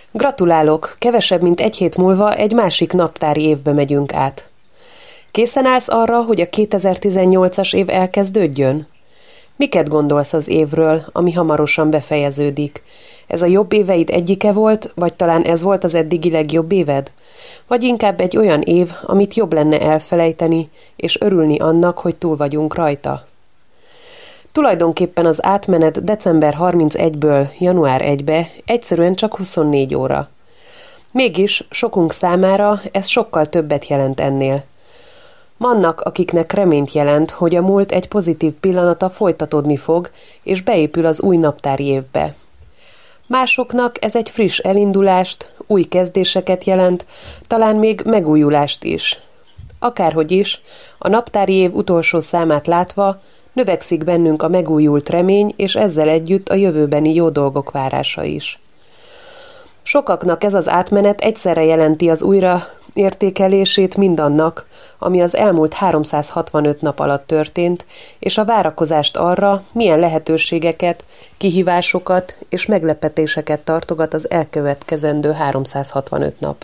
Gratulálok, kevesebb mint egy hét múlva egy másik naptári évbe megyünk át. Készen állsz arra, hogy a 2018-as év elkezdődjön? Miket gondolsz az évről, ami hamarosan befejeződik? Ez a jobb éveid egyike volt, vagy talán ez volt az eddigi legjobb éved? Vagy inkább egy olyan év, amit jobb lenne elfelejteni, és örülni annak, hogy túl vagyunk rajta? Tulajdonképpen az átmenet december 31-ből január 1-be egyszerűen csak 24 óra. Mégis sokunk számára ez sokkal többet jelent ennél. Vannak, akiknek reményt jelent, hogy a múlt egy pozitív pillanata folytatódni fog, és beépül az új naptári évbe. Másoknak ez egy friss elindulást, új kezdéseket jelent, talán még megújulást is. Akárhogy is, a naptári év utolsó számát látva, növekszik bennünk a megújult remény, és ezzel együtt a jövőbeni jó dolgok várása is. Sokaknak ez az átmenet egyszerre jelenti az újraértékelését mindannak, ami az elmúlt 365 nap alatt történt, és a várakozást arra, milyen lehetőségeket, kihívásokat és meglepetéseket tartogat az elkövetkezendő 365 nap.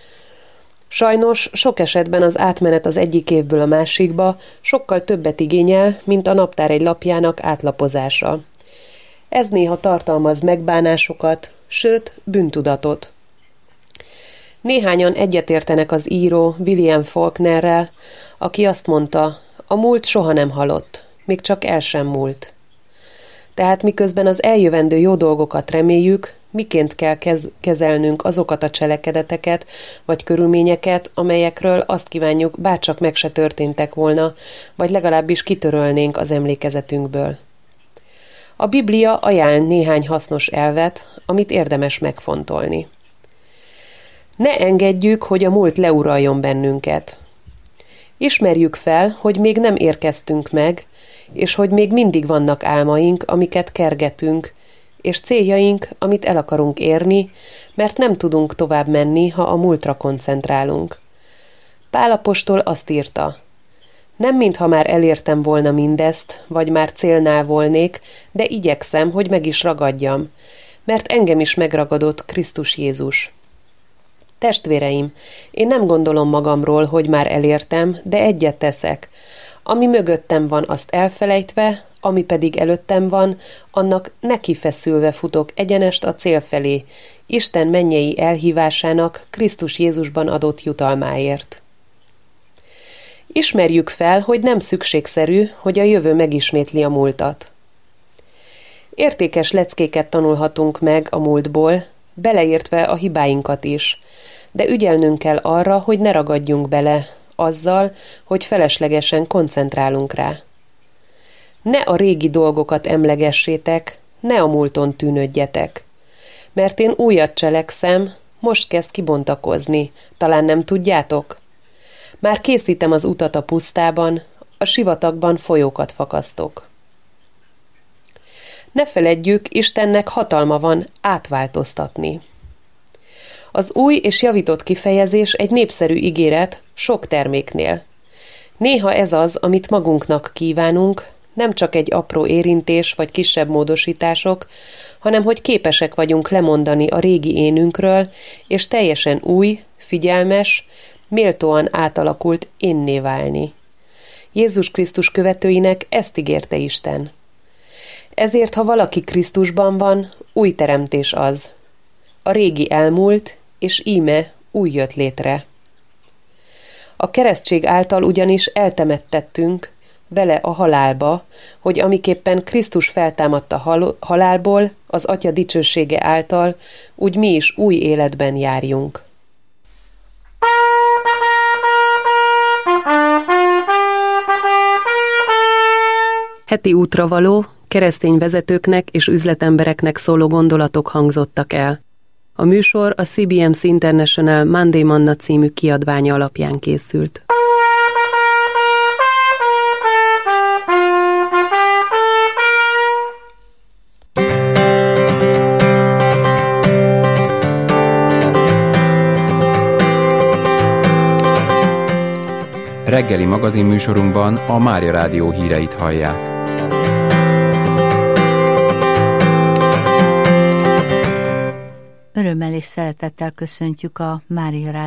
Sajnos sok esetben az átmenet az egyik évből a másikba sokkal többet igényel, mint a naptár egy lapjának átlapozása. Ez néha tartalmaz megbánásokat, sőt, bűntudatot. Néhányan egyetértenek az író William Faulknerrel, aki azt mondta, a múlt soha nem halott, még csak el sem múlt. Tehát miközben az eljövendő jó dolgokat reméljük, miként kell kezelnünk azokat a cselekedeteket vagy körülményeket, amelyekről azt kívánjuk, bárcsak meg se történtek volna, vagy legalábbis kitörölnénk az emlékezetünkből. A Biblia ajánl néhány hasznos elvet, amit érdemes megfontolni. Ne engedjük, hogy a múlt leuraljon bennünket. Ismerjük fel, hogy még nem érkeztünk meg, és hogy még mindig vannak álmaink, amiket kergetünk, és céljaink, amit el akarunk érni, mert nem tudunk tovább menni, ha a múltra koncentrálunk. Pál apostol azt írta, nem mintha már elértem volna mindezt, vagy már célnál volnék, de igyekszem, hogy meg is ragadjam, mert engem is megragadott Krisztus Jézus. Testvéreim, én nem gondolom magamról, hogy már elértem, de egyet teszek. Ami mögöttem van, azt elfelejtve, ami pedig előttem van, annak nekifeszülve futok egyenest a cél felé, Isten mennyei elhívásának Krisztus Jézusban adott jutalmáért. Ismerjük fel, hogy nem szükségszerű, hogy a jövő megismétli a múltat. Értékes leckéket tanulhatunk meg a múltból, beleértve a hibáinkat is, de ügyelnünk kell arra, hogy ne ragadjunk bele, azzal, hogy feleslegesen koncentrálunk rá. Ne a régi dolgokat emlegessétek, ne a múlton tűnődjetek. Mert én újat cselekszem, most kezd kibontakozni, talán nem tudjátok? Már készítem az utat a pusztában, a sivatagban folyókat fakasztok. Ne feledjük, Istennek hatalma van átváltoztatni. Az új és javított kifejezés egy népszerű ígéret sok terméknél. Néha ez az, amit magunknak kívánunk, nem csak egy apró érintés vagy kisebb módosítások, hanem hogy képesek vagyunk lemondani a régi énünkről, és teljesen új, figyelmes, méltóan átalakult énné válni. Jézus Krisztus követőinek ezt ígérte Isten. Ezért, ha valaki Krisztusban van, új teremtés az. A régi elmúlt, és íme új jött létre. A keresztség által ugyanis eltemettettünk vele a halálba, hogy amiképpen Krisztus feltámadt a halálból, az Atya dicsősége által, úgy mi is új életben járjunk. Heti útravaló, keresztény vezetőknek és üzletembereknek szóló gondolatok hangzottak el. A műsor a CBMC International Monday Manna című kiadványa alapján készült. Reggeli magazinműsorunkban a Mária Rádió híreit hallják. Örömmel és szeretettel köszöntjük a Mária